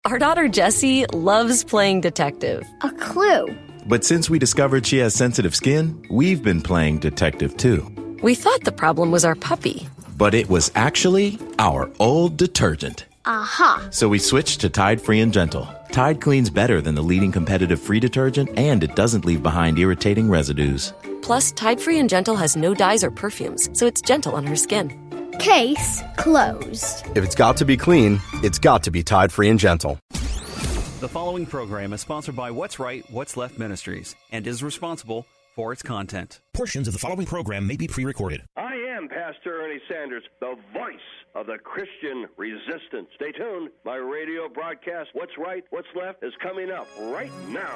Our daughter Jessie loves playing detective. A clue. But since we discovered she has sensitive skin, we've been playing detective too. We thought the problem was our puppy. But it was actually our old detergent. Aha. So we switched to Tide Free and Gentle. Tide cleans better than the leading competitive free detergent, and it doesn't leave behind irritating residues. Plus, Tide Free and Gentle has no dyes or perfumes, so it's gentle on her skin. Case closed. If it's got to be clean, it's got to be Tide Free and Gentle. The following program is sponsored by What's Right, What's Left Ministries and is responsible for its content. Portions of the following program may be pre-recorded. I am Pastor Ernie Sanders, the voice of the Christian resistance. Stay tuned. My radio broadcast, What's Right, What's Left, is coming up right now.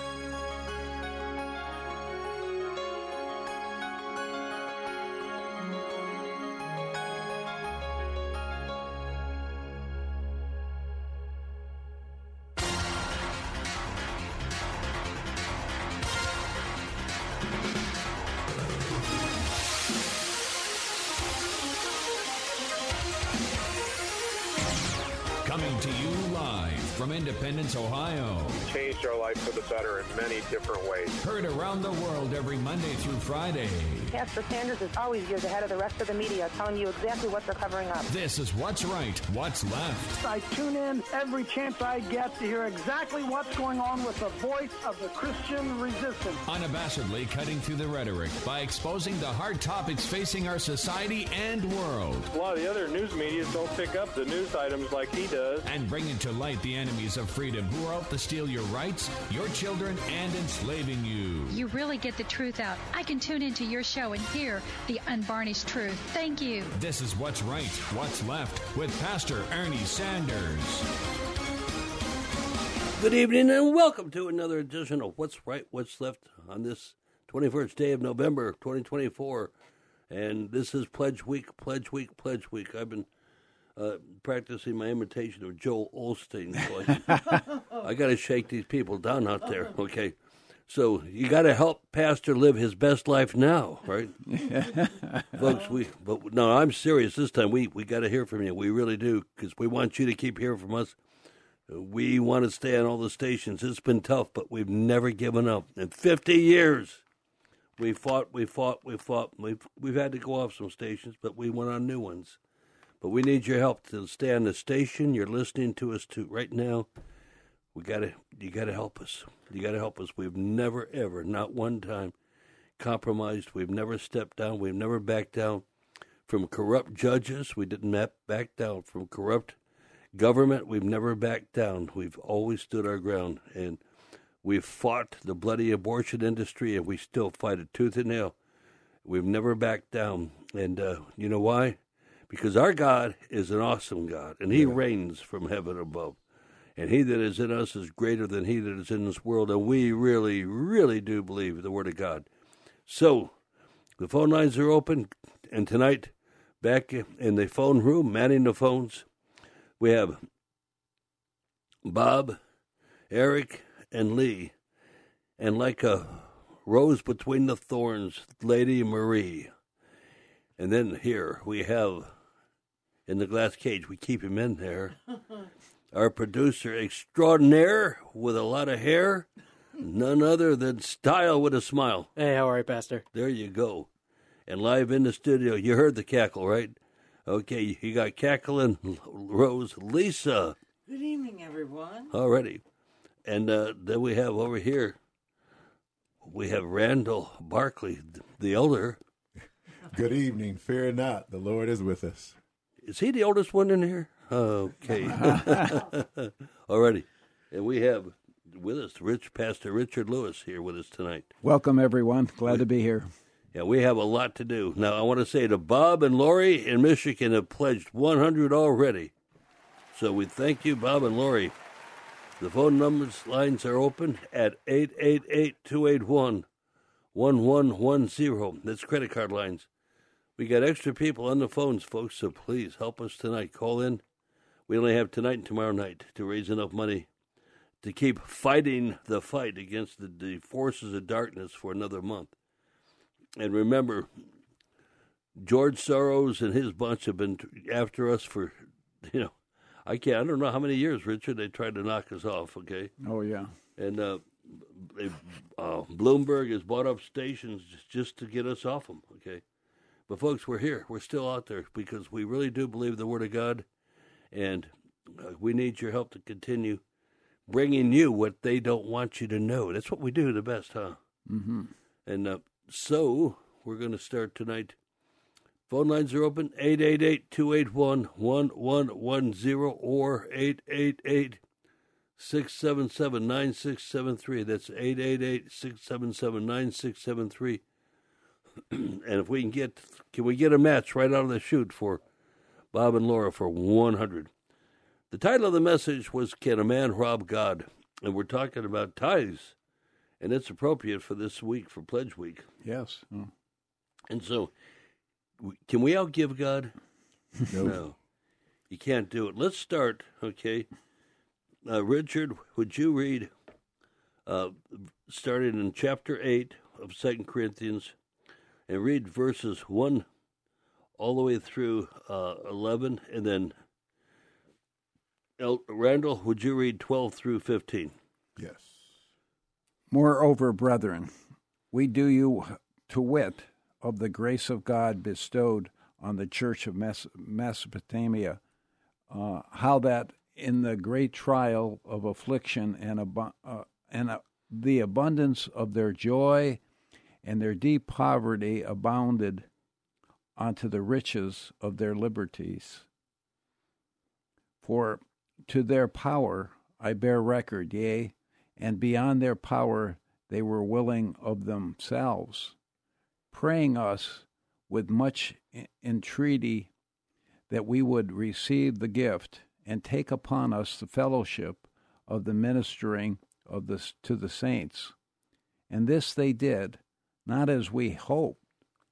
Coming to you live from Independence, Ohio. Changed our life for the better in many different ways. Heard around the world every Monday through Friday. Pastor Sanders is always years ahead of the rest of the media, telling you exactly what they're covering up. This is What's Right, What's Left. I tune in every chance I get to hear exactly what's going on with the voice of the Christian resistance. Unabashedly cutting through the rhetoric by exposing the hard topics facing our society and world. A lot of the other news media don't pick up the news items like he does. And bringing to light the enemies of freedom who are out to steal your rights, your children, and enslaving you. You really get the truth out. I can tune into your show and hear the unvarnished truth. Thank you. This is What's Right, What's Left with Pastor Ernie Sanders. Good evening and welcome to another edition of What's Right, What's Left on this 21st day of November 2024. And this is Pledge Week, Pledge Week, Pledge Week. I've been practicing my imitation of Joel Osteen. So I got to shake these people down out there, okay? So you got to help Pastor live his best life now, right? Folks, no, I'm serious this time. We got to hear from you. We really do, because we want you to keep hearing from us. We want to stay on all the stations. It's been tough, but we've never given up. In 50 years, we fought. We've had to go off some stations, but we went on new ones. But we need your help to stay on the station. You're listening to us too right now. You gotta help us. You gotta help us. We've never ever, not one time, compromised. We've never stepped down. We've never backed down from corrupt judges. We didn't back down from corrupt government. We've never backed down. We've always stood our ground, and we've fought the bloody abortion industry, and we still fight it tooth and nail. We've never backed down, and you know why? Because our God is an awesome God, and He reigns from heaven above. And He that is in us is greater than he that is in this world, and we really, really do believe the Word of God. So, the phone lines are open, and tonight, back in the phone room, manning the phones, we have Bob, Eric, and Lee, and like a rose between the thorns, Lady Marie. And then here we have, in the glass cage, we keep him in there, our producer extraordinaire with a lot of hair, none other than Style with a smile. Hey, how are you, Pastor? There you go. And live in the studio, you heard the cackle, right? Okay, you got cackling Rose Lisa. Good evening, everyone. Alrighty. And then we have over here, we have Randall Barkley, the elder. Good evening. Fear not, the Lord is with us. Is he the oldest one in here? Okay. Alrighty. And we have with us Pastor Richard Lewis here with us tonight. Welcome, everyone. Glad to be here. Yeah, we have a lot to do. Now, I want to say to Bob and Lori in Michigan have pledged 100 already. So we thank you, Bob and Lori. The phone lines are open at 888-281-1110. That's credit card lines. We got extra people on the phones, folks, so please help us tonight. Call in. We only have tonight and tomorrow night to raise enough money to keep fighting the fight against the forces of darkness for another month. And remember, George Soros and his bunch have been after us for, I don't know how many years, Richard, they tried to knock us off, okay? Oh, yeah. And Bloomberg has bought up stations just to get us off them, okay? But, folks, we're here. We're still out there because we really do believe the Word of God, and we need your help to continue bringing you what they don't want you to know. That's what we do the best, huh? Mm-hmm. And so we're going to start tonight. Phone lines are open, 888-281-1110 or 888-677-9673. That's 888-677-9673. And if we can we get a match right out of the chute for Bob and Laura for 100? The title of the message was, Can a Man Rob God? And we're talking about tithes. And it's appropriate for this week, for Pledge Week. Yes. Oh. And so, can we outgive God? No. You can't do it. Let's start, okay? Richard, would you read, starting in chapter 8 of 2 Corinthians, and read verses 1 all the way through 11, and then, Randall, would you read 12 through 15? Yes. Moreover, brethren, we do you to wit of the grace of God bestowed on the church of Mesopotamia, how that in the great trial of affliction and the abundance of their joy and their deep poverty abounded unto the riches of their liberties. For to their power I bear record, yea, and beyond their power they were willing of themselves, praying us with much entreaty that we would receive the gift and take upon us the fellowship of the ministering of to the saints. And this they did, not as we hoped,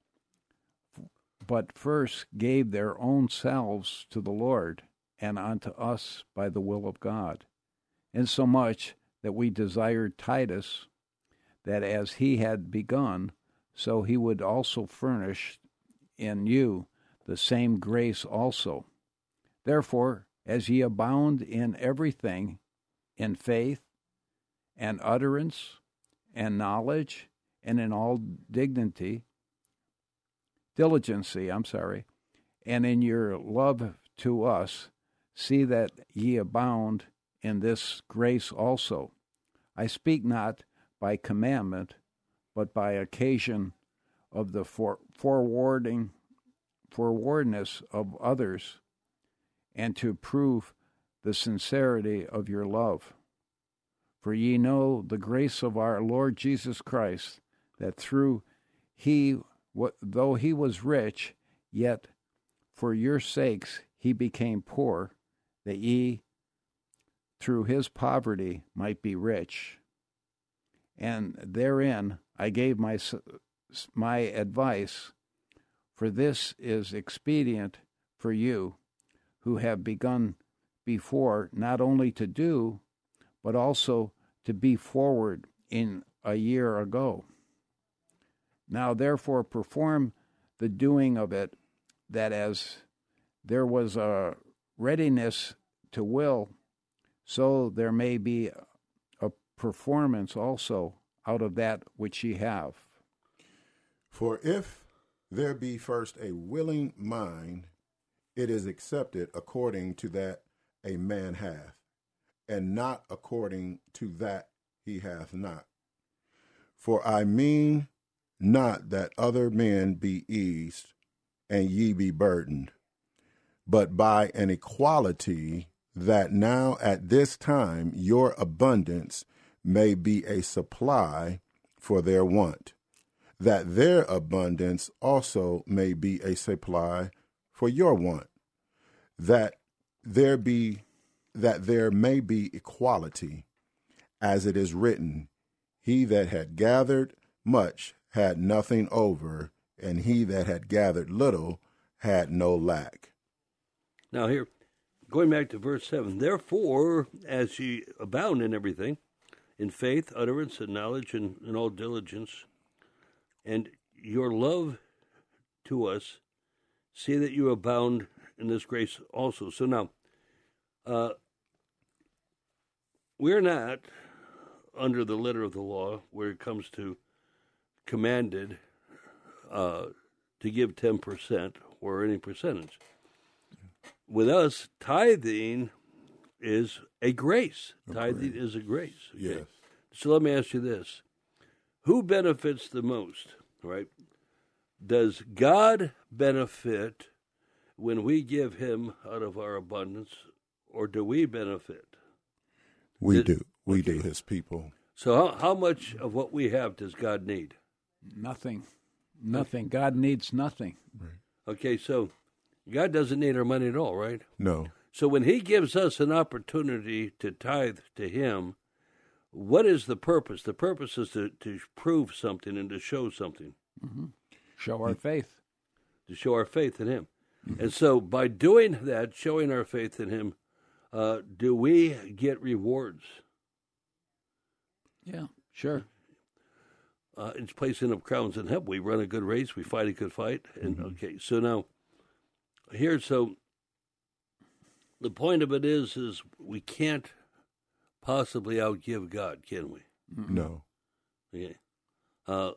but first gave their own selves to the Lord and unto us by the will of God, insomuch that we desired Titus, that as he had begun, so he would also furnish in you the same grace also. Therefore, as ye abound in everything, in faith, and utterance, and knowledge, and in all diligency, and in your love to us, see that ye abound in this grace also. I speak not by commandment, but by occasion of the forwardness of others, and to prove the sincerity of your love. For ye know the grace of our Lord Jesus Christ, that though he was rich, yet for your sakes he became poor, that ye through his poverty might be rich. And therein I gave my advice, for this is expedient for you, who have begun before not only to do, but also to be forward in a year ago. Now therefore perform the doing of it, that as there was a readiness to will, so there may be a performance also out of that which ye have. For if there be first a willing mind, it is accepted according to that a man hath, and not according to that he hath not. For I mean not that other men be eased, and ye be burdened, but by an equality, that now at this time your abundance may be a supply for their want, that their abundance also may be a supply for your want, that there may be equality, as it is written, he that had gathered much had nothing over, and he that had gathered little had no lack. Now here, going back to verse 7, therefore, as ye abound in everything, in faith, utterance, and knowledge, and in all diligence, and your love to us, see that you abound in this grace also. So now, We're not under the letter of the law where it comes to commanded to give 10% or any percentage. With us, tithing is a grace. Tithing is a grace. Okay? Yes. So let me ask you this. Who benefits the most, right? Does God benefit when we give him out of our abundance, or do we benefit? We do. We do, his people. So how much of what we have does God need? Nothing. Nothing. God needs nothing. Right. Okay, so God doesn't need our money at all, right? No. So when he gives us an opportunity to tithe to him, what is the purpose? The purpose is to prove something and to show something. Mm-hmm. Show our faith. To show our faith in him. Mm-hmm. And so by doing that, showing our faith in him, do we get rewards? Yeah, sure. It's placing up crowns in heaven. We run a good race. We fight a good fight. And okay, so now, so the point of it is we can't possibly outgive God, can we? No. Okay. No.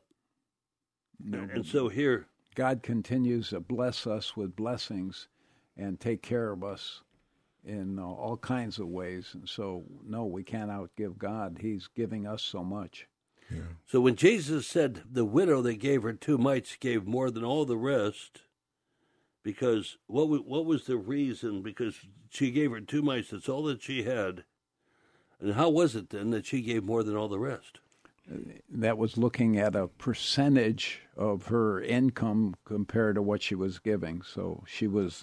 And so here, God continues to bless us with blessings and take care of us in all kinds of ways. And so, no, we can't outgive God. He's giving us so much. Yeah. So when Jesus said the widow that gave her 2 mites gave more than all the rest, because what was the reason? Because she gave her 2 mites, that's all that she had. And how was it then that she gave more than all the rest? That was looking at a percentage of her income compared to what she was giving. So she was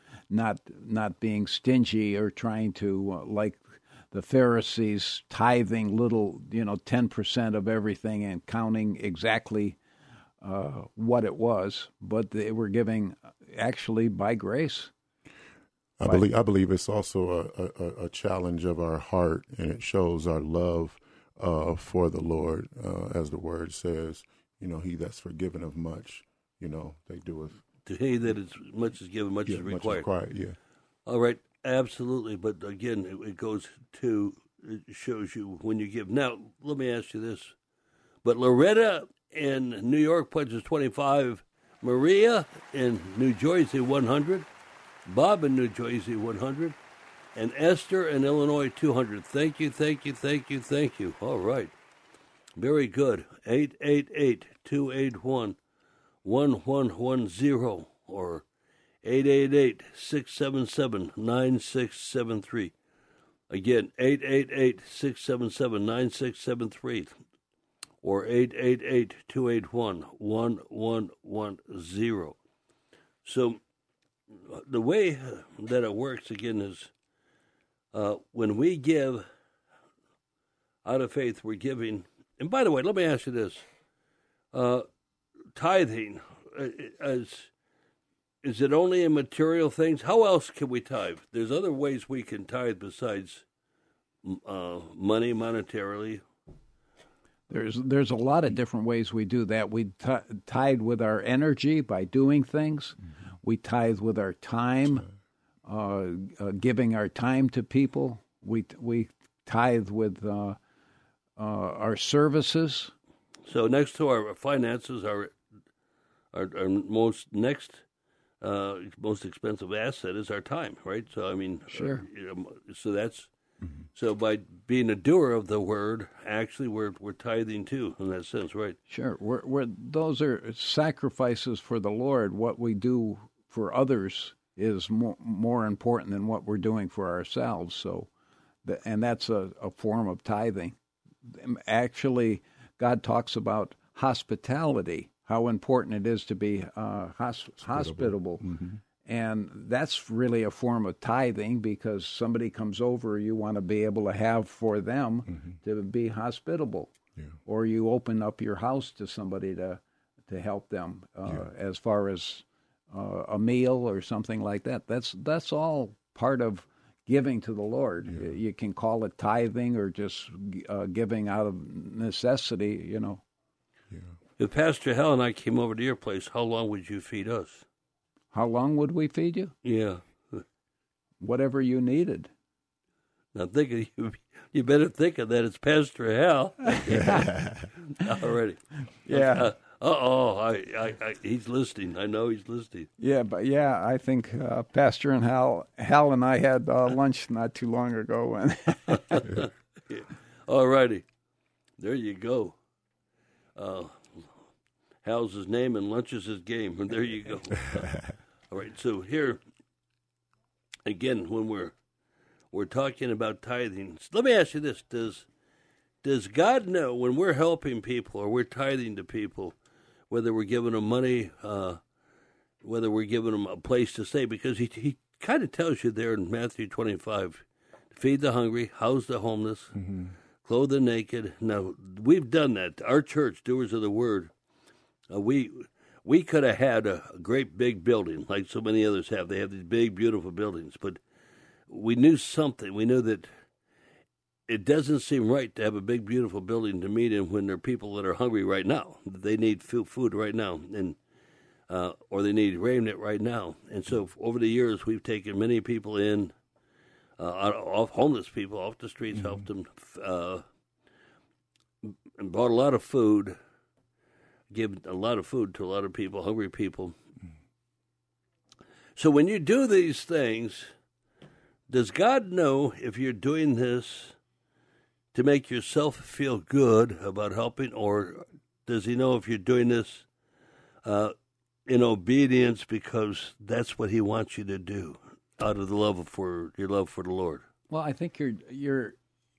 not being stingy or trying to, like the Pharisees, tithing little, 10% of everything and counting exactly what it was. But they were giving actually by grace. I believe it's also a challenge of our heart, and it shows our love for the Lord, as the word says. He that's forgiven of much, they do it. To he that is much is given, much is required. Yeah. All right, absolutely. But again, it goes to, it shows you when you give. Now, let me ask you this. But Loretta in New York pledges 25, Maria in New Jersey 100, Bob in New Jersey 100, and Esther in Illinois 200. Thank you, thank you, thank you, thank you. All right. Very good. 888-281-1110 or 888-677-9673. Again, 888-677-9673 or 888-281-1110. So the way that it works, again, is when we give out of faith, we're giving. And by the way, let me ask you this. Tithing, is it only in material things? How else can we tithe? There's other ways we can tithe besides money, monetarily. There's a lot of different ways we do that. We tithe with our energy by doing things. Mm-hmm. We tithe with our time, giving our time to people. We tithe with our services. So next to our finances, our most expensive asset is our time, right? So I mean, sure. So that's so by being a doer of the word, actually we're tithing too in that sense, right? Sure. Those are sacrifices for the Lord. What we do for others is more important than what we're doing for ourselves. So, and that's a form of tithing. Actually, God talks about hospitality, how important it is to be hospitable. Mm-hmm. And that's really a form of tithing, because somebody comes over, you want to be able to have for them to be hospitable. Yeah. Or you open up your house to somebody to help them as far as a meal or something like that. That's all part of giving to the Lord. Yeah. You can call it tithing or just giving out of necessity, Yeah. If Pastor Hal and I came over to your place, how long would you feed us? How long would we feed you? Yeah. Whatever you needed. I'm thinking you better think of that. It's Pastor Hal. Already. Yeah. He's listening. I know he's listening. Yeah, but I think Pastor and Hal and I had lunch not too long ago. All righty. There you go. Hal's his name and lunch is his game. And there you go. All right. So here, again, when we're talking about tithing, let me ask you this: Does God know when we're helping people or we're tithing to people, whether we're giving them money, whether we're giving them a place to stay? Because he kind of tells you there in Matthew 25, feed the hungry, house the homeless, clothe the naked. Now, we've done that. Our church, Doers of the Word, we could have had a great big building like so many others have. They have these big, beautiful buildings. But we knew something. We knew that it doesn't seem right to have a big, beautiful building to meet in when there are people that are hungry right now. They need food right now, and or they need raiment right now. And so over the years, we've taken many people in, off homeless people off the streets, helped them, and bought a lot of food, give a lot of food to a lot of people, hungry people. So when you do these things, does God know if you're doing this to make yourself feel good about helping, or does he know if you're doing this in obedience because that's what he wants you to do out of the love for your love for the Lord? Well, I think you're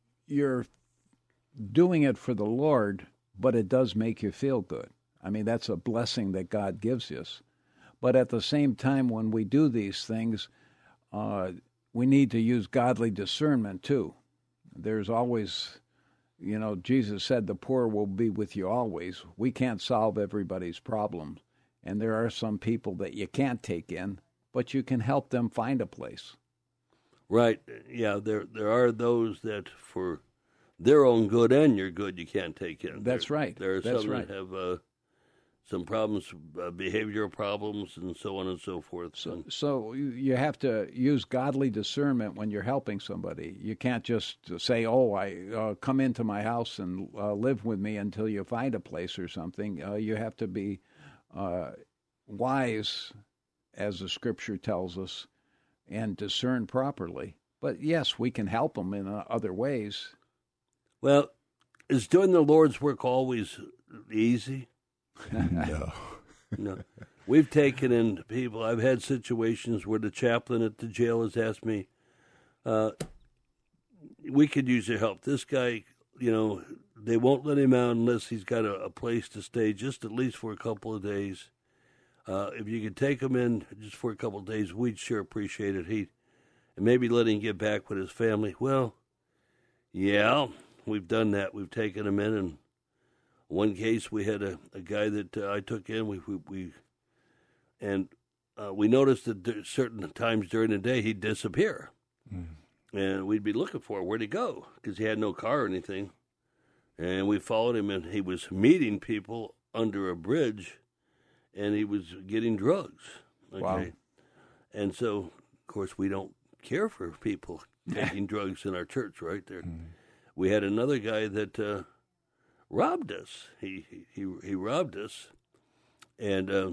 doing it for the Lord, but it does make you feel good. I mean, that's a blessing that God gives us. But at the same time, when we do these things, we need to use godly discernment too. There's always, Jesus said the poor will be with you always. We can't solve everybody's problems. And there are some people that you can't take in, but you can help them find a place. Right. Yeah, there are those that for their own good and your good you can't take in. That's right. There are some that have some problems, behavioral problems, and so on and so forth. So you have to use godly discernment when you're helping somebody. You can't just say, I come into my house and live with me until you find a place or something. You have to be wise, as the Scripture tells us, and discern properly. But yes, we can help them in other ways. Well, is doing the Lord's work always easy? No. We've taken in people. I've had situations where the chaplain at the jail has asked me, we could use your help. This guy, they won't let him out unless he's got a place to stay, just at least for a couple of days. If you could take him in just for a couple of days, we'd sure appreciate it. And maybe let him get back with his family. Well, yeah, we've done that. We've taken him in, and one case we had a guy that I took in. We noticed that certain times during the day he'd disappear, and we'd be looking for him. Where'd he go? Because he had no car or anything. And we followed him, and he was meeting people under a bridge, and he was getting drugs. Okay? Wow. And so, of course, we don't care for people taking drugs in our church, right there. We had another guy that robbed us. He robbed us, and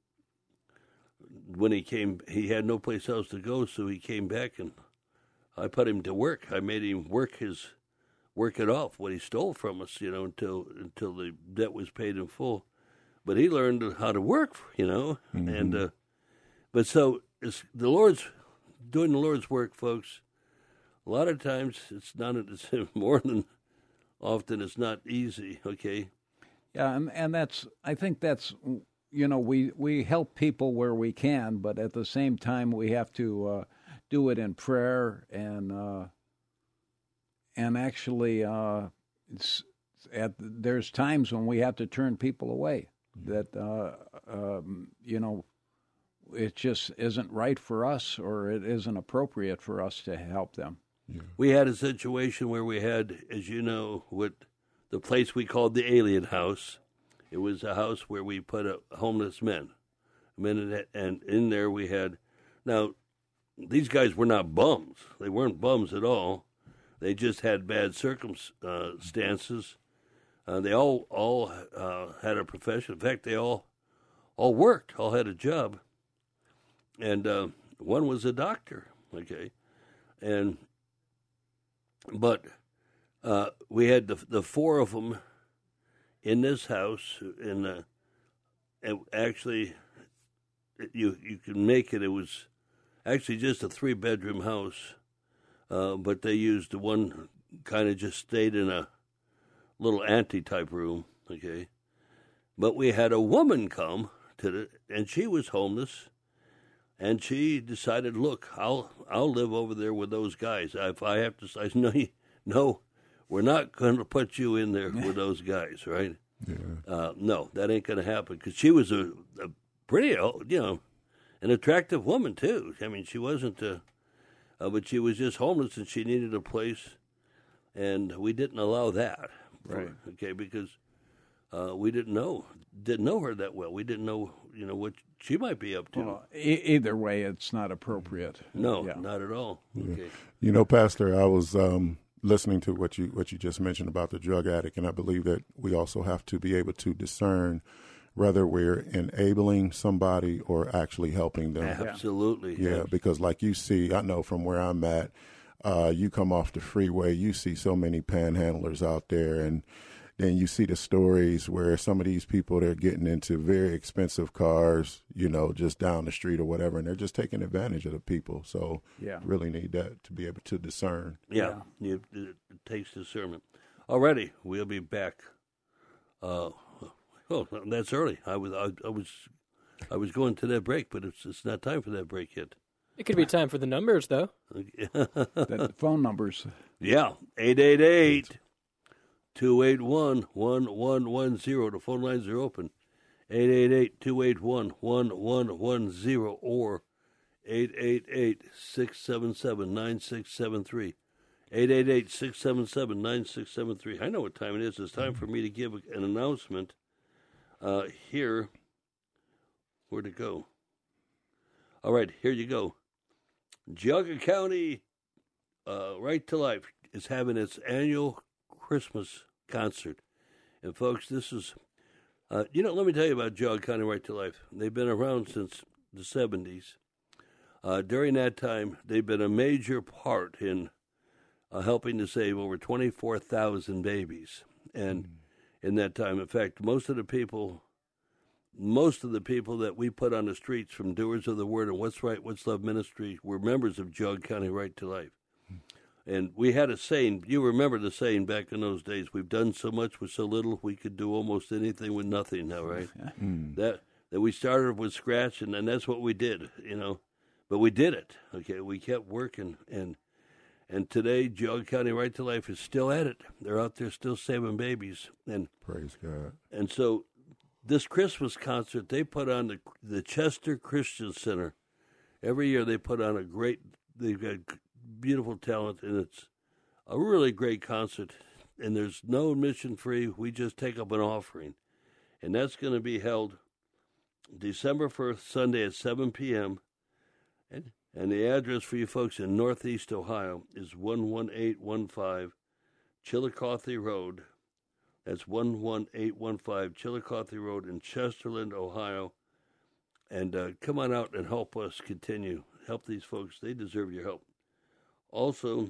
when he came, he had no place else to go, so he came back, and I put him to work. I made him work it off what he stole from us, until the debt was paid in full. But he learned how to work, and but so it's doing the Lord's work, folks. A lot of times it's more than often it's not easy. Okay. Yeah, and I think that's we help people where we can, but at the same time we have to do it in prayer and actually there's times when we have to turn people away that it just isn't right for us, or it isn't appropriate for us to help them. Yeah. We had a situation where we had, as you know, with the place we called the Alien House. It was a house where we put homeless men, and in there we had. Now, these guys were not bums. They weren't bums at all, They just had bad circumstances. They all had a profession. In fact, they all worked, all had a job. And one was a doctor, okay? But we had the four of them in this house, and actually, you can make it. It was actually just a 3-bedroom house, but they used one kind of just stayed in a little ante-type room, okay? But we had a woman come and she was homeless, and she decided, look, I'll live over there with those guys. If I have to, I said, no, we're not going to put you in there with those guys, right? Yeah. No, that ain't going to happen, because she was a pretty, an attractive woman too. I mean, she wasn't, but she was just homeless and she needed a place, and we didn't allow that, right? Okay, because we didn't know her that well. We didn't know, what she might be up to. Well, either way, it's not appropriate. No, not at all. Yeah. Okay. Pastor, I was listening to what you just mentioned about the drug addict, and I believe that we also have to be able to discern whether we're enabling somebody or actually helping them. Absolutely. Yeah, because like you see, I know from where I'm at, you come off the freeway, you see so many panhandlers out there, and then you see the stories where some of these people, they're getting into very expensive cars, just down the street or whatever, and they're just taking advantage of the people. So really need that to be able to discern. Yeah. It takes discernment. Alrighty, we'll be back. Oh, that's early. I was going to that break, but it's not time for that break yet. It could be time for the numbers, though. The phone numbers. Yeah, 888-281-1110. The phone lines are open. 888-281-1110 or 888-677-9673. 888-677-9673. I know what time it is. It's time for me to give an announcement. Here, where'd it go? All right, here you go. Geauga County Right to Life is having its annual Christmas concert. And folks, this is, let me tell you about Geauga County Right to Life. They've been around since the 70s. During that time, they've been a major part in helping to save over 24,000 babies. And in that time, in fact, most of the people that we put on the streets from Doers of the Word and What's Right, What's Love Ministry were members of Geauga County Right to Life. And we had a saying, you remember the saying back in those days, we've done so much with so little, we could do almost anything with nothing now, right? That we started with scratch, and that's what we did, But we did it, okay? We kept working, and today, Geauga County Right to Life is still at it. They're out there still saving babies. And praise God. And so this Christmas concert, they put on the Chester Christian Center. Every year they put on they've got beautiful talent, and it's a really great concert. And there's no admission free. We just take up an offering. And that's going to be held December 1st, Sunday at 7 p.m., and the address for you folks in Northeast Ohio is 11815 Chillicothe Road. That's 11815 Chillicothe Road in Chesterland, Ohio. And come on out and help us continue. Help these folks. They deserve your help. Also,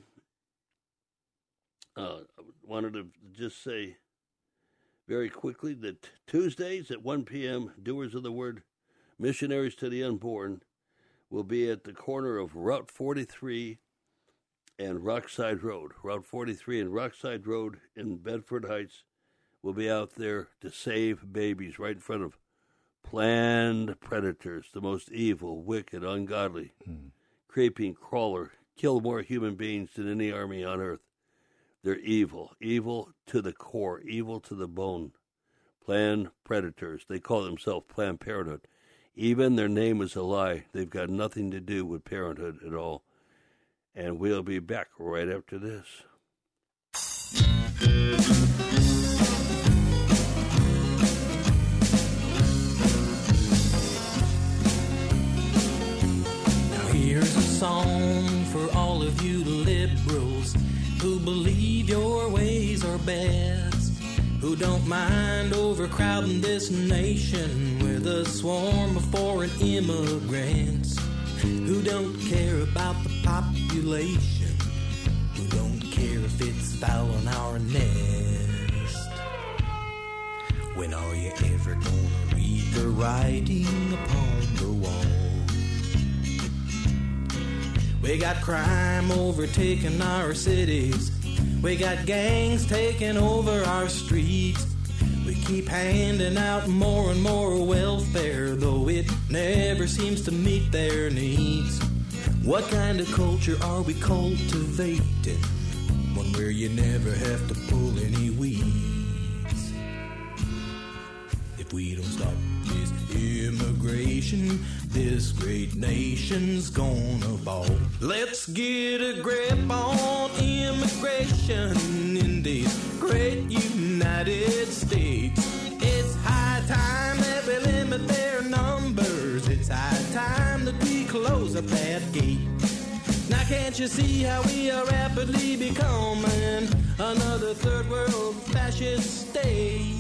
I wanted to just say very quickly that Tuesdays at 1 p.m., Doers of the Word, Missionaries to the Unborn, will be at the corner of Route 43 and Rockside Road. Route 43 and Rockside Road in Bedford Heights will be out there to save babies right in front of planned predators, the most evil, wicked, ungodly, creeping crawler, kill more human beings than any army on earth. They're evil to the core, evil to the bone. Planned predators. They call themselves Planned Parenthood. Even their name is a lie. They've got nothing to do with parenthood at all. And we'll be back right after this. Now here's a song for all of you liberals who believe your ways are best, who don't mind overcrowding this nation with a swarm of foreign immigrants, who don't care about the population, who don't care if it's foul on our nest. When are you ever gonna read the writing upon the wall? We got crime overtaking our cities. We got gangs taking over our streets. We keep handing out more and more welfare, though it never seems to meet their needs. What kind of culture are we cultivating? One where you never have to pull any weeds. If we don't stop this immigration, this great nation's gonna fall. Let's get a grip on immigration in these great United States. It's high time that we limit their numbers. It's high time that we close up that gate. Now can't you see how we are rapidly becoming another third world fascist state?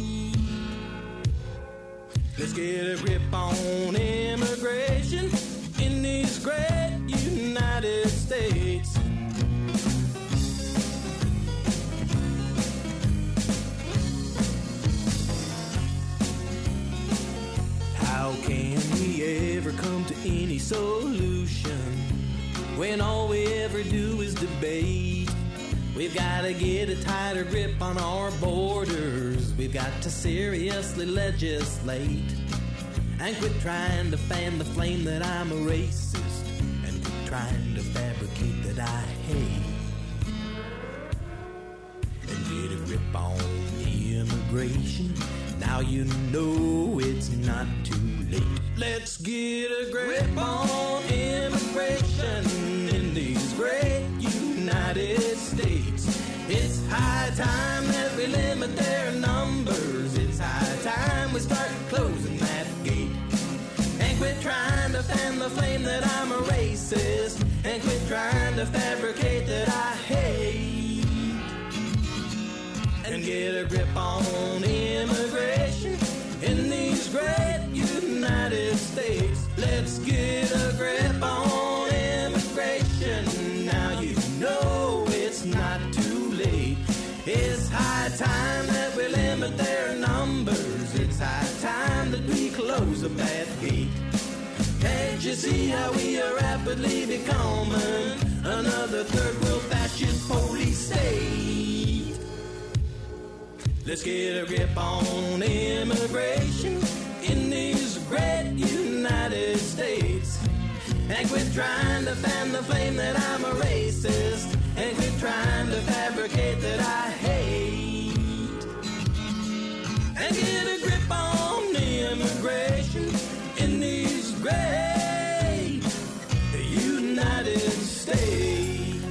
Let's get a grip on immigration in these great United States. How can we ever come to any solution when all we ever do is debate? We've got to get a tighter grip on our borders. We've got to seriously legislate and quit trying to fan the flame that I'm a racist and quit trying to fabricate that I hate. And get a grip on immigration. Now you know it's not too late. Let's get a grip on immigration in these great United States. It's high time that we limit their numbers. It's high time we start closing that gate. And quit trying to fan the flame that I'm a racist. And quit trying to fabricate that I hate. And get a grip on immigration in these great United States. Let's get a grip on immigration. Now you know it's not too late. It's high time that we limit their numbers. It's high time that we close up that gate. Can't you see how we are rapidly becoming another third world fascist police state? Let's get a grip on immigration in these great United States. And quit trying to fan the flame that I'm a racist. And quit trying to fabricate that I hate. And get a grip on immigration in these great United States.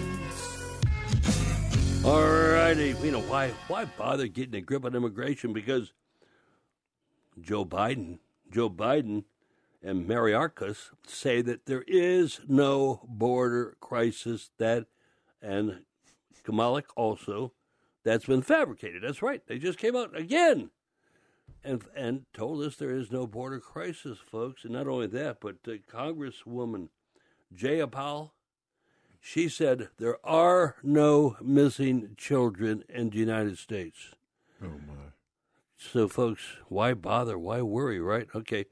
All righty. You know, why bother getting a grip on immigration? Because Joe Biden and Mayorkas say that there is no border crisis, and Kamala also, that's been fabricated. That's right. They just came out again and told us there is no border crisis, folks. And not only that, but Congresswoman Jayapal, she said there are no missing children in the United States. Oh, my. So, folks, why bother? Why worry, right? Okay.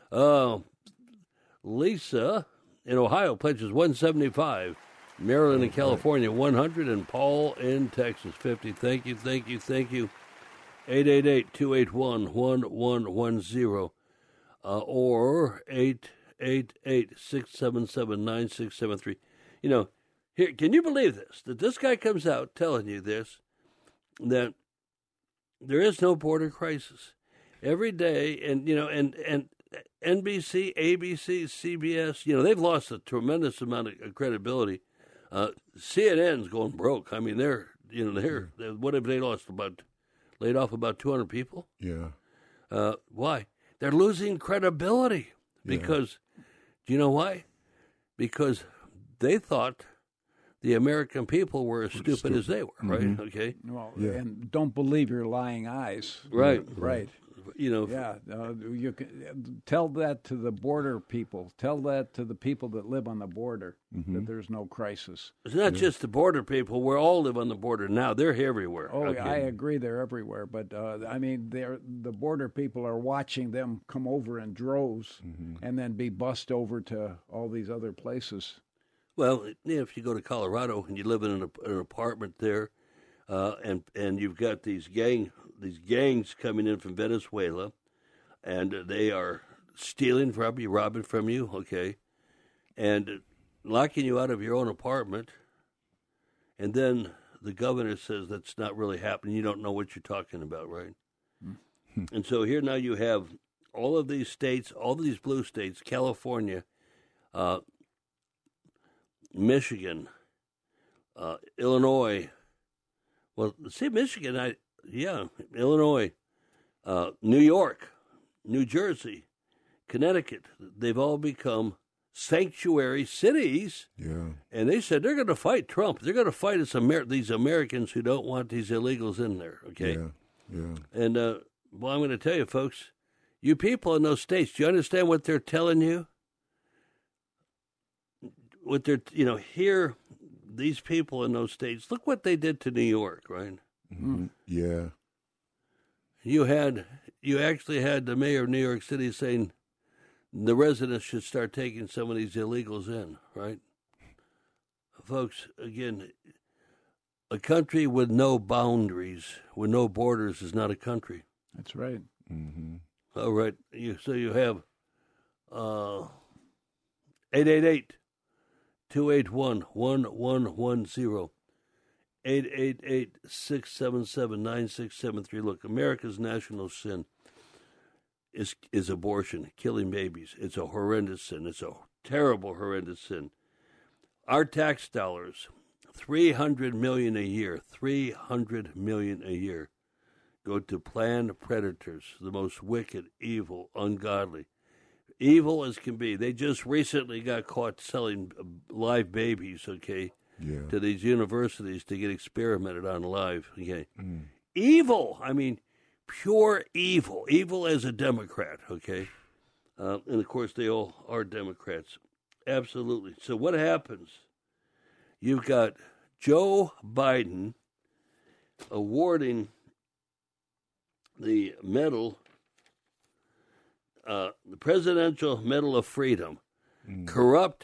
Lisa in Ohio pledges $175. Maryland and California, $100, and Paul in Texas, $50. Thank you. 888-281-1110 or 888-677-9673. You know, here, can you believe this? That this guy comes out telling you this, that there is no border crisis. Every day, and NBC, ABC, CBS, they've lost a tremendous amount of credibility. CNN's going broke. I mean, they're what have they lost? Laid off about 200 people? Yeah. Why? They're losing credibility because, do you know why? Because they thought the American people were as stupid as they were, right? Mm-hmm. Okay. Well, and don't believe your lying eyes. Right. Right. You know. Yeah. You can tell that to the border people. Tell that to the people that live on the border that there's no crisis. It's not just the border people. We all live on the border now. They're everywhere. Oh, okay. I agree. They're everywhere. But, I mean, the border people are watching them come over in droves and then be bussed over to all these other places. Well, if you go to Colorado and you live in an apartment there, and you've got these gangs coming in from Venezuela, and they are stealing from you, robbing from you, okay, and locking you out of your own apartment, and then the governor says that's not really happening. You don't know what you're talking about, right? And so here now you have all of these states, all of these blue states, California, Michigan, Illinois. Well, see, Michigan, Illinois, New York, New Jersey, Connecticut. They've all become sanctuary cities. Yeah. And they said they're going to fight Trump. They're going to fight these Americans who don't want these illegals in there, okay? Yeah. And, well, I'm going to tell you, folks, you people in those states, do you understand what they're telling you? What they're, here, these people in those states, look what they did to New York, right? Mm-hmm. Yeah. You actually had the mayor of New York City saying the residents should start taking some of these illegals in, right? Folks, again, a country with no boundaries, with no borders, is not a country. That's right. Mm-hmm. All right. So you have 888-281-1110. 888-677-9673. Look, America's national sin is abortion, killing babies. It's a horrendous sin. It's a terrible, horrendous sin. Our tax dollars, $300 million a year, $300 million a year, go to planned predators, the most wicked, evil, ungodly. Evil as can be. They just recently got caught selling live babies, okay, to these universities to get experimented on live, okay. Evil, I mean, pure evil. Evil as a Democrat, okay. And, of course, they all are Democrats. Absolutely. So what happens? You've got Joe Biden awarding the medal, the Presidential Medal of Freedom, corrupt,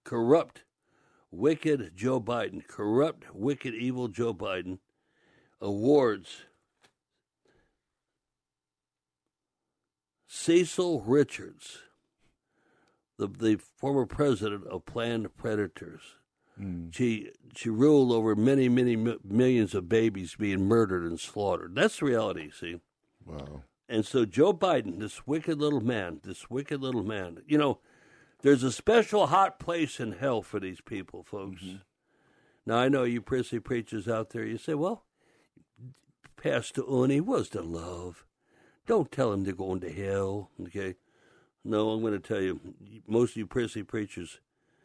wicked Joe Biden, corrupt, wicked, evil Joe Biden awards Cecil Richards, the former president of Planned Predators. She ruled over many millions of babies being murdered and slaughtered. That's the reality, see? Wow. And so Joe Biden, this wicked little man, there's a special hot place in hell for these people, folks. Now, I know you prissy preachers out there, you say, well, Pastor Ernie, what's the love? Don't tell them they're going to hell, okay? No, I'm going to tell you, most of you prissy preachers,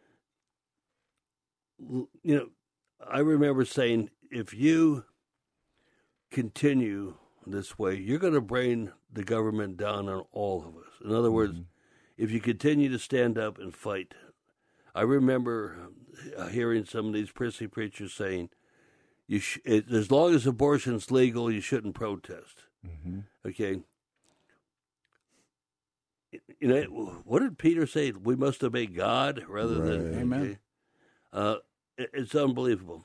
I remember saying, if you continue this way, you're going to bring the government down on all of us. In other words, if you continue to stand up and fight, I remember hearing some of these prissy preachers saying, as long as abortion's legal, you shouldn't protest. Okay. What did Peter say? We must obey God rather than. Amen. Okay? It's unbelievable.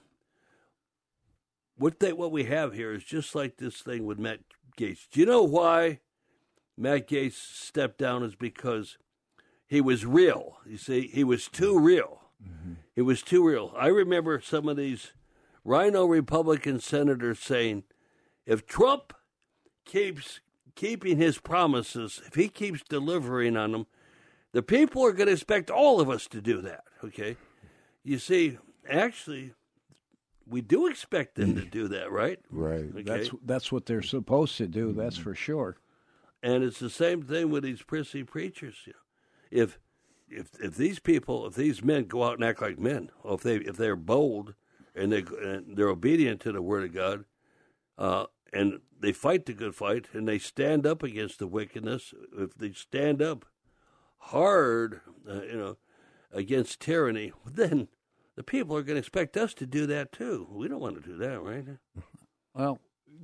What we have here is just like this thing with Matt Gaetz. Do you know why Matt Gaetz stepped down? Is because he was real. You see, he was too real. He was too real. I remember some of these rhino Republican senators saying, if Trump keeps keeping his promises, if he keeps delivering on them, the people are going to expect all of us to do that, okay? You see, actually, we do expect them to do that, right? Right. Okay? That's what they're supposed to do, that's for sure. And it's the same thing with these prissy preachers. If if these men go out and act like men, or if they're bold and they're obedient to the Word of God, and they fight the good fight and they stand up against the wickedness, if they stand up hard, against tyranny, then the people are going to expect us to do that too. We don't want to do that, right? Well,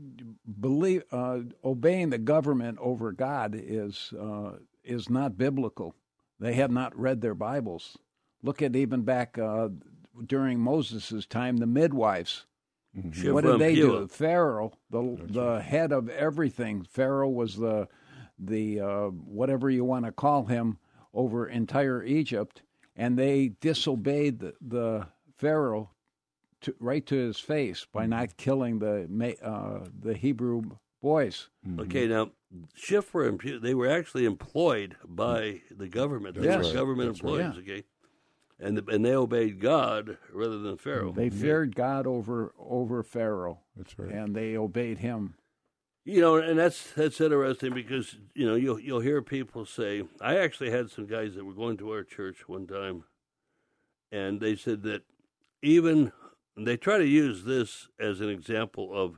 obeying the government over God is not biblical. They have not read their Bibles. Look at even back during Moses' time, the midwives. Mm-hmm. What did they do? Pharaoh, the head of everything. Pharaoh was the whatever you want to call him over entire Egypt, and they disobeyed the Pharaoh right to his face by not killing the Hebrew boys. Mm-hmm. Okay, now Shiphrah and Puah, they were actually employed by the government. They were government employees. Right. Okay, and they obeyed God rather than Pharaoh. They feared God over Pharaoh. That's right, and they obeyed him. And that's interesting because you'll hear people say. I actually had some guys that were going to our church one time, and they said that they try to use this as an example of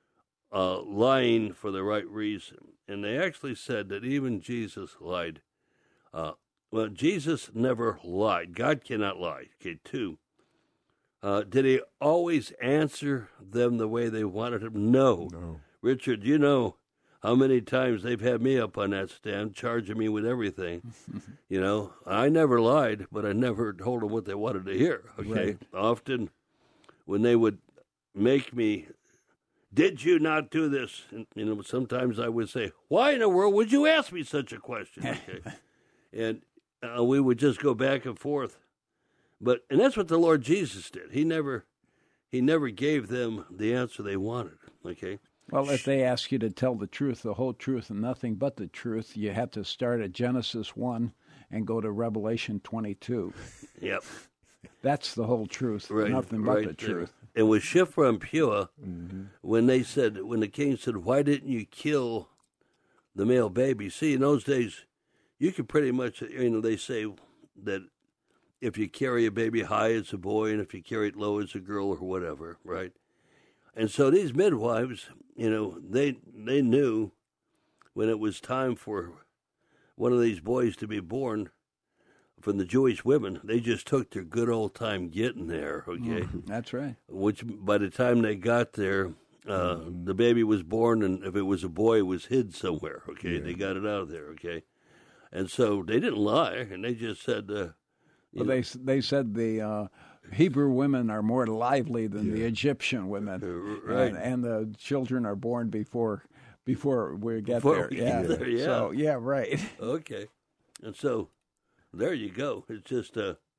lying for the right reason, and they actually said that even Jesus lied. Well, Jesus never lied. God cannot lie. Okay, 2. Did he always answer them the way they wanted him? No. Richard, you know how many times they've had me up on that stand charging me with everything. I never lied, but I never told them what they wanted to hear. Okay, right. Often when they would make me, did you not do this? And, sometimes I would say, why in the world would you ask me such a question? Okay, and we would just go back and forth. And that's what the Lord Jesus did. He never gave them the answer they wanted. Okay. Well, if they ask you to tell the truth, the whole truth, and nothing but the truth, you have to start at Genesis 1 and go to Revelation 22. Yep. That's the whole truth, nothing but the truth. And with Shiphrah and Puah, when the king said, why didn't you kill the male baby? See, in those days, you could pretty much, they say that if you carry a baby high, it's a boy, and if you carry it low, it's a girl or whatever, right? And so these midwives, they knew when it was time for one of these boys to be born from the Jewish women, they just took their good old time getting there, okay? That's right. Which, by the time they got there, the baby was born, and if it was a boy, it was hid somewhere, okay? Yeah. They got it out of there, okay? And so they didn't lie, and they just said... they said the Hebrew women are more lively than the Egyptian women, right? And the children are born before we get there. Yeah. So right. Okay, and so there you go. It's just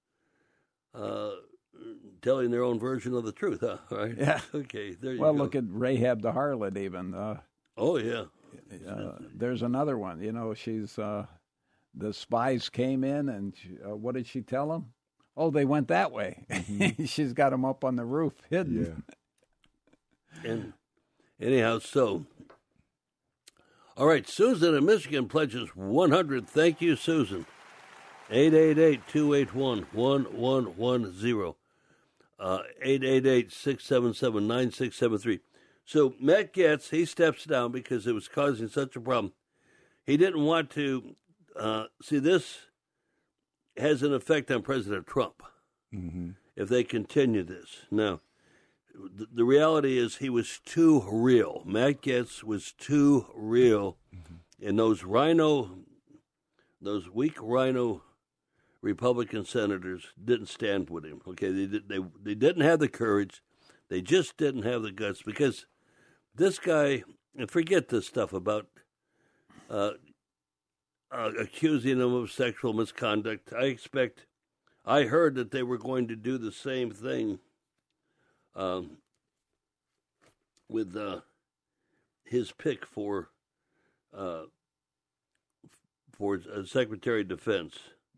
telling their own version of the truth, huh? Right? Yeah. Okay. There you go. Well, go. look at Rahab the harlot. Even. Oh yeah. There's another one. She's. The spies came in, and what did she tell them? Oh, they went that way. Mm-hmm. She's got them up on the roof, hidden. Yeah. And anyhow, so. All right, Susan in Michigan pledges 100. Thank you, Susan. 888-281-1110. 888-677-9673. So Matt Gaetz, he steps down because it was causing such a problem. He didn't want to... see, this has an effect on President Trump if they continue this. Now, the reality is he was too real. Matt Gaetz was too real, and those weak rhino Republican senators didn't stand with him. Okay, they didn't have the courage. They just didn't have the guts because this guy, and forget this stuff about. Accusing him of sexual misconduct. I heard that they were going to do the same thing with his pick for Secretary of Defense.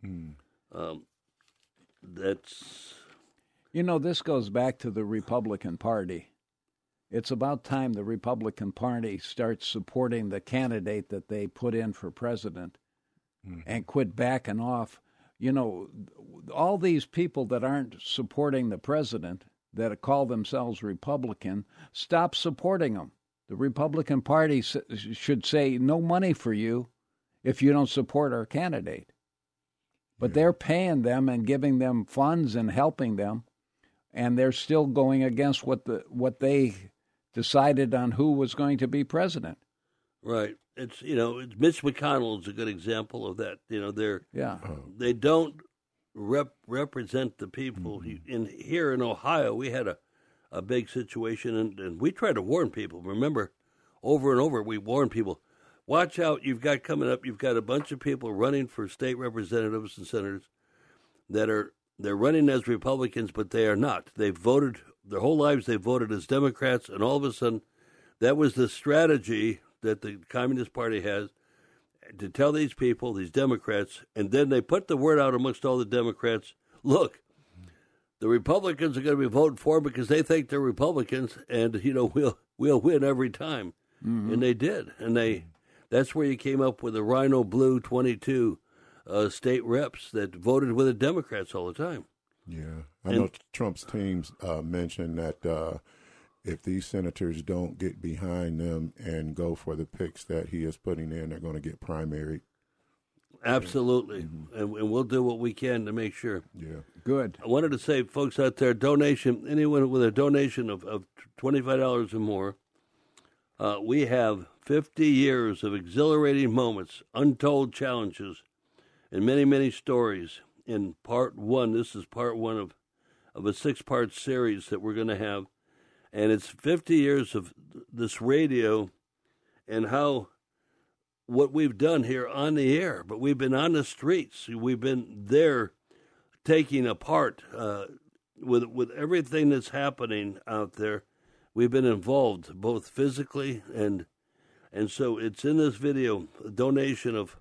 That's... this goes back to the Republican Party. It's about time the Republican Party starts supporting the candidate that they put in for president and quit backing off all these people that aren't supporting the president, that call themselves Republican, stop supporting them. The Republican Party should say no money for you if you don't support our candidate. But they're paying them and giving them funds and helping them, and they're still going against what they decided on who was going to be president. Right. It's Mitch McConnell is a good example of that. They don't represent the people. Here in Ohio, we had a big situation, and we tried to warn people. Remember, over and over, we warned people, watch out, you've got a bunch of people running for state representatives and senators they're running as Republicans, but they are not. They've voted, their whole lives they voted as Democrats, and all of a sudden, that was the strategy that the Communist Party has, to tell these people, these Democrats, and then they put the word out amongst all the Democrats, look, the Republicans are going to be voting for them because they think they're Republicans, and we'll win every time. Mm-hmm. And they did. And that's where you came up with the Rhino Blue 22 state reps that voted with the Democrats all the time. Yeah. I know Trump's teams mentioned that if these senators don't get behind them and go for the picks that he is putting in, they're going to get primaried. Absolutely. Mm-hmm. And we'll do what we can to make sure. Yeah. Good. I wanted to say, folks out there, anyone with a donation of $25 or more, we have 50 years of exhilarating moments, untold challenges, and many, many stories in part one. This is part one of a 6-part series that we're going to have. And it's 50 years of this radio and what we've done here on the air. But we've been on the streets. We've been there taking a part with everything that's happening out there. We've been involved both physically and so it's in this video, a donation of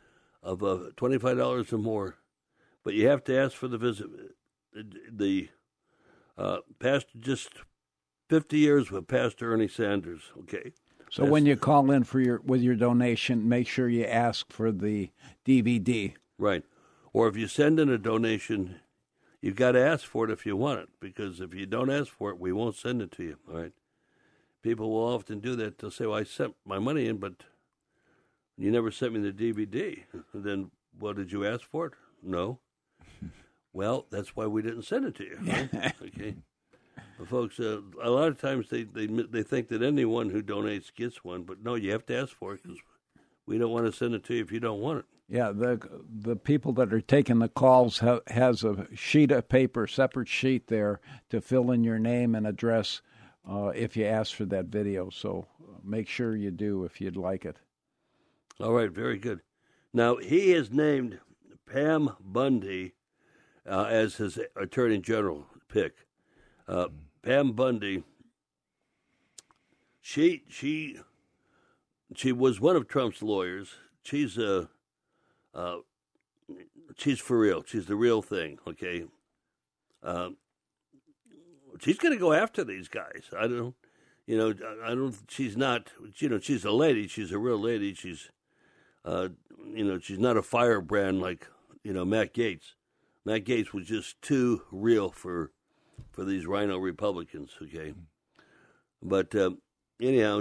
$25 or more. But you have to ask for the visit. The past just 50 years with Pastor Ernie Sanders. Okay. So when you call in with your donation, make sure you ask for the DVD. Right. Or if you send in a donation, you've got to ask for it if you want it, because if you don't ask for it, we won't send it to you. All right. People will often do that. They'll say, well, I sent my money in, but you never sent me the DVD. And then, well, did you ask for it? No. Well, that's why we didn't send it to you. Right? Okay. Well, folks, a lot of times they think that anyone who donates gets one, but no, you have to ask for it because we don't want to send it to you if you don't want it. Yeah, the people that are taking the calls has a sheet of paper, separate sheet there to fill in your name and address if you ask for that video. So make sure you do if you'd like it. All right, very good. Now, he has named Pam Bundy as his attorney general pick. Pam Bundy, she was one of Trump's lawyers. She's for real. She's the real thing. Okay. She's going to go after these guys. She's not. She's a lady. She's a real lady. She's, she's not a firebrand like Matt Gaetz. Matt Gaetz was just too real for these rhino Republicans, okay? But anyhow,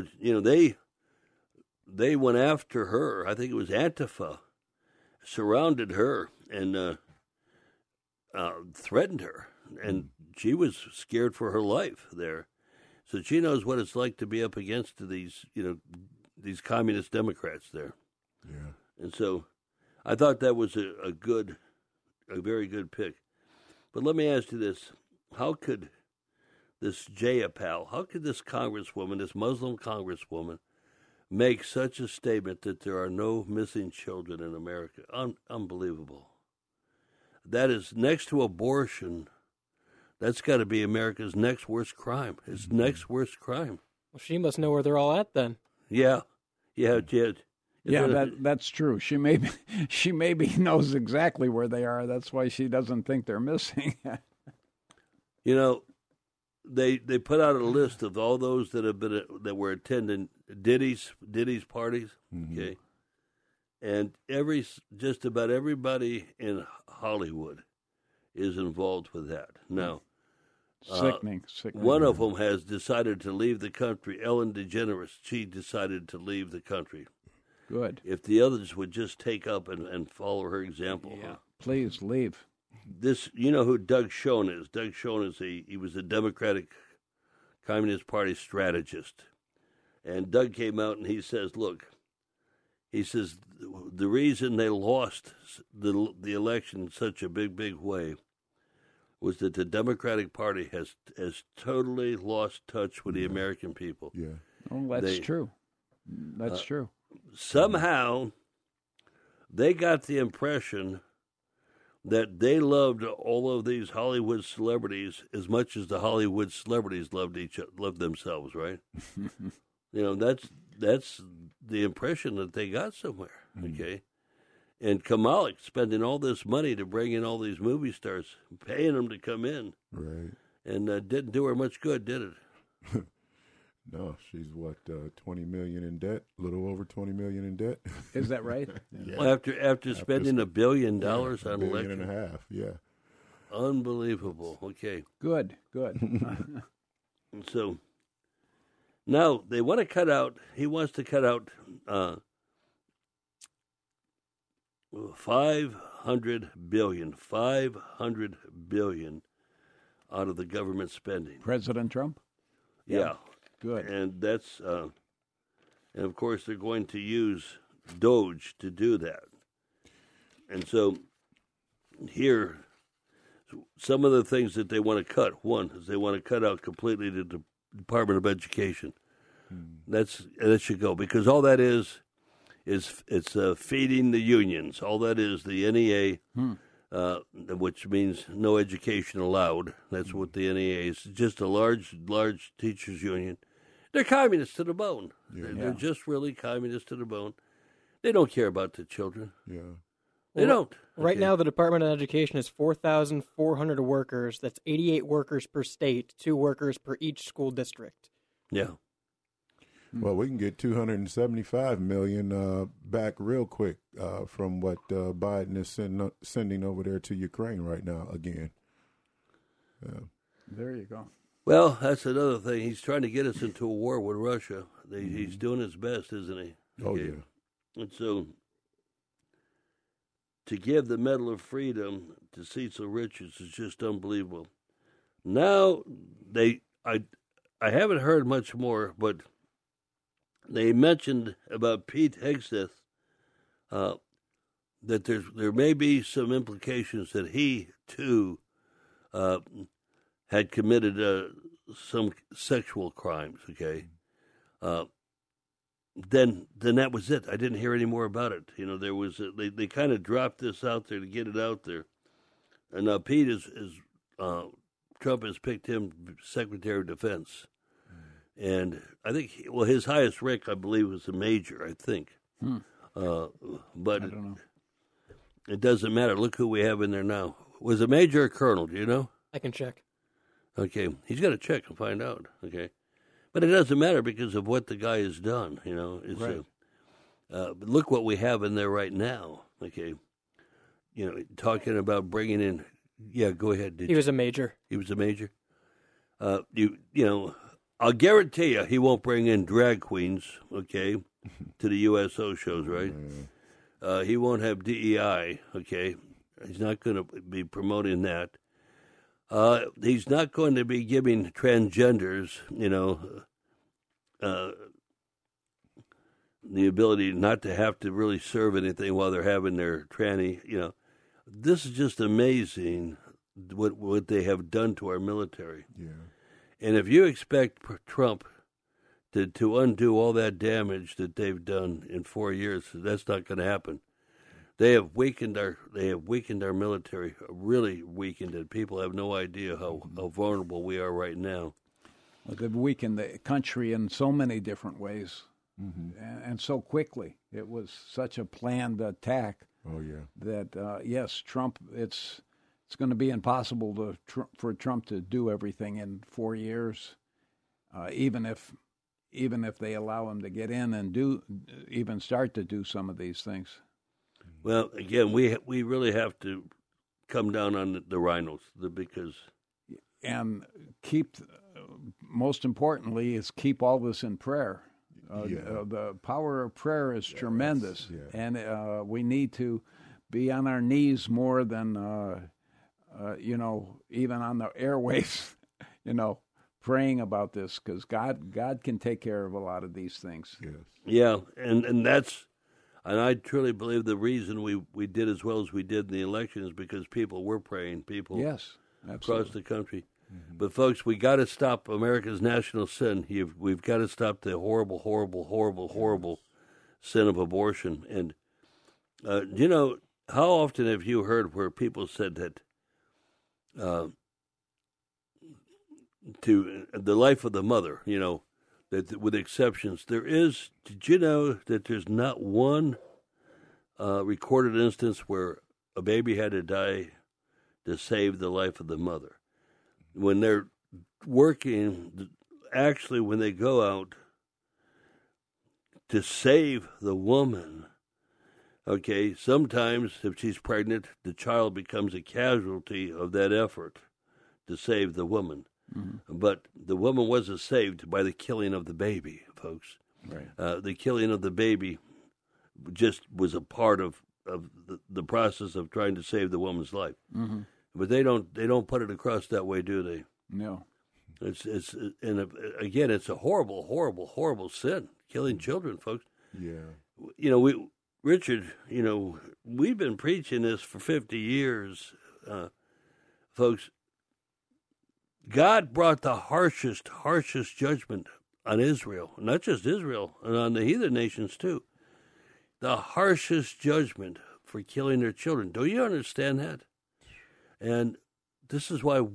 they went after her. I think it was Antifa, surrounded her and threatened her, and she was scared for her life there. So she knows what it's like to be up against these communist Democrats there. Yeah. And so I thought that was a very good pick. But let me ask you this. How could this Jayapal, how could this congresswoman, this Muslim congresswoman, make such a statement that there are no missing children in America? Unbelievable. That is, next to abortion, that's got to be America's next worst crime. It's next worst crime. Well, she must know where they're all at then. Yeah. Yeah, that's true. She maybe knows exactly where they are. That's why she doesn't think they're missing. They put out a list of all those that were attending Diddy's parties. Mm-hmm. Okay, and just about everybody in Hollywood is involved with that. Now, sickening. One of them has decided to leave the country. Ellen DeGeneres, she decided to leave the country. Good. If the others would just take up and follow her example. Yeah. Please leave. This, you know who Doug Schoen is? Doug Schoen is he was a Democratic Communist Party strategist. And Doug came out and he says, look, he says the reason they lost the election in such a big way was that the Democratic Party has totally lost touch with the American people. Yeah. Oh, that's true. That's true. Somehow, they got the impression that they loved all of these Hollywood celebrities as much as the Hollywood celebrities loved themselves, right? That's the impression that they got somewhere, okay? And Kamala spending all this money to bring in all these movie stars, paying them to come in. Right. And didn't do her much good, did it? No, she's what, 20 million in debt? A little over 20 million in debt. Is that right? Yeah. Well, after spending $1 billion on $1.5 billion, yeah. Unbelievable. Okay. Good. So now they want to cut out. He wants to cut out $500 billion out of the government spending. President Trump? Yeah. Good. And that's, and of course, they're going to use Doge to do that. And so here, some of the things that they want to cut. One is they want to cut out completely the Department of Education. That should go, because all that is it's feeding the unions. All that is the NEA, which means no education allowed. That's what the NEA is. Just a large teachers union. They're communists to the bone. Yeah. They're just really communists to the bone. They don't care about the children. Yeah. They don't. Right now, the Department of Education is 4,400 workers. That's 88 workers per state, 2 workers per each school district. Yeah. Well, we can get 275 million back real quick from what Biden is sending over there to Ukraine right now again. There you go. Well, that's another thing. He's trying to get us into a war with Russia. He's doing his best, isn't he? Oh, yeah. And so to give the Medal of Freedom to Cecil Richards is just unbelievable. Now, I haven't heard much more, but they mentioned about Pete Hegseth that there may be some implications that he, too, had committed some sexual crimes, okay? Then that was it. I didn't hear any more about it. There was they kind of dropped this out there to get it out there, and now Pete Trump has picked him Secretary of Defense, and I think his highest rank, I believe, was a major. I think, but I don't know. It doesn't matter. Look who we have in there now. Was a major or colonel? Do you know? I can check. Okay, he's got to check and find out. Okay. But it doesn't matter because of what the guy has done, It's right. But look what we have in there right now, okay? Talking about bringing in. Yeah, go ahead. He was a major. He was a major. I'll guarantee you he won't bring in drag queens, okay, to the USO shows, right? He won't have DEI, okay? He's not going to be promoting that. He's not going to be giving transgenders, the ability not to have to really serve anything while they're having their tranny. This is just amazing what they have done to our military. Yeah. And if you expect Trump to undo all that damage that they've done in 4 years, that's not going to happen. They have weakened our military, really weakened it. People have no idea how vulnerable we are right now. Well, they've weakened the country in so many different ways, and so quickly. It was such a planned attack. Oh yeah. That yes, Trump. It's going to be impossible for Trump to do everything in 4 years, even if they allow him to get in and even start to do some of these things. Well, again, we really have to come down on the rhinos because. And keep, most importantly, is keep all this in prayer. The power of prayer is tremendous, and we need to be on our knees more than, even on the airwaves, praying about this, because God can take care of a lot of these things. Yes. Yeah, and I truly believe the reason we did as well as we did in the election is because people were praying, yes, across the country. Mm-hmm. But folks, we got to stop America's national sin. We've got to stop the horrible, horrible, horrible, horrible sin of abortion. And how often have you heard where people said that to the life of the mother, that with exceptions, did you know that there's not one recorded instance where a baby had to die to save the life of the mother? When they're working, actually when they go out to save the woman, okay, sometimes if she's pregnant, the child becomes a casualty of that effort to save the woman. Mm-hmm. But the woman wasn't saved by the killing of the baby, folks. Right. The killing of the baby just was a part of the process of trying to save the woman's life. Mm-hmm. But they don't put it across that way, do they? No. It's a horrible, horrible, horrible sin, killing children, folks. Yeah. Richard, we've been preaching this for 50 years, folks. God brought the harshest judgment on Israel, not just Israel, and on the heathen nations too. The harshest judgment for killing their children. Do you understand that? And this is why,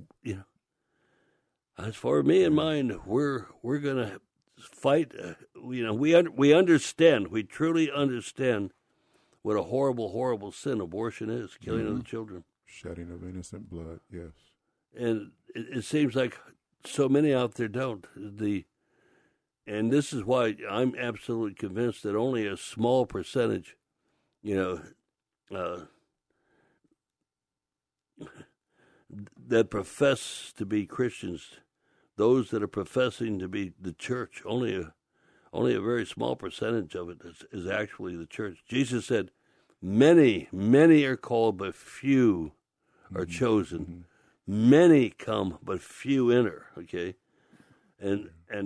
as for me and mine, we're going to fight. We understand. We truly understand what a horrible, horrible sin abortion is, killing of the children. Shedding of innocent blood, yes. And it seems like so many out there don't. And this is why I'm absolutely convinced that only a small percentage, that profess to be Christians, those that are professing to be the church, only a very small percentage of it is actually the church. Jesus said, many are called, but few are chosen. Mm-hmm. Many come, but few enter, okay? And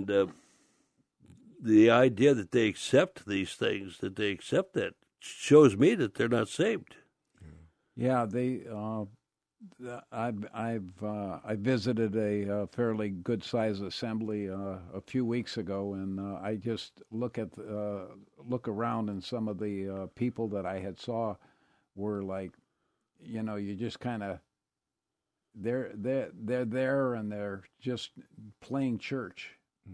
the idea that they accept these things, that they accept that, shows me that they're not saved. Yeah, I visited a fairly good size assembly a few weeks ago, and I just look around, and some of the people that I had saw were like, you just kind of they're there and they're just playing church.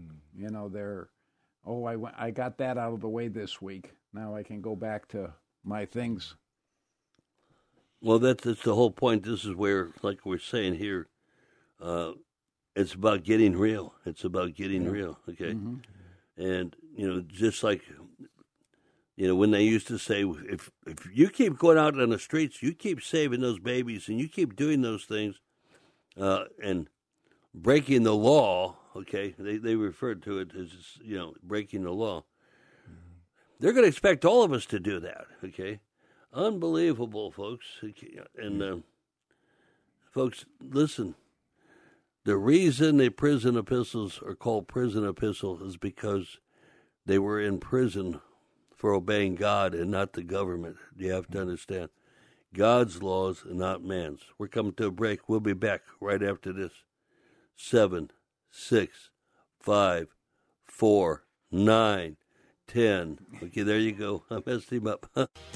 I got that out of the way this week. Now I can go back to my things. Well, that's the whole point. This is where, like we're saying here, it's about getting real. It's about getting real, okay? Mm-hmm. And, just like, when they used to say, if you keep going out on the streets, you keep saving those babies, and you keep doing those things, and breaking the law, okay? They referred to it as, breaking the law. Mm-hmm. They're going to expect all of us to do that, okay? Unbelievable, folks. And, folks, listen. The reason the prison epistles are called prison epistles is because they were in prison for obeying God and not the government. You have to understand. God's laws and not man's. We're coming to a break. We'll be back right after this. 7, 6, 5, 4, 9, 10. Okay, there you go. I messed him up.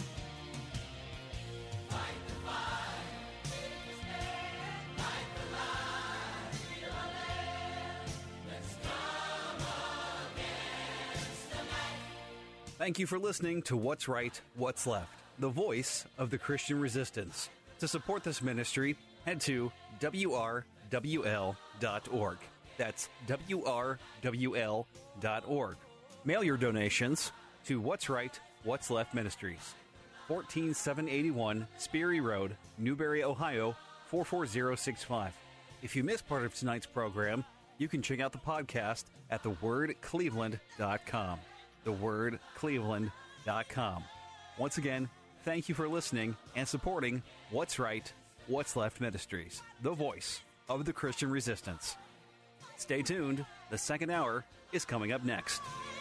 Thank you for listening to What's Right, What's Left, the voice of the Christian resistance. To support this ministry, head to WRWL.org. That's WRWL.org. Mail your donations to What's Right, What's Left Ministries, 14781 Sperry Road, Newberry, Ohio, 44065. If you missed part of tonight's program, you can check out the podcast at thewordcleveland.com. Thewordcleveland.com. Once again, thank you for listening and supporting What's Right, What's Left Ministries, the voice of the Christian resistance. Stay tuned. The second hour is coming up next.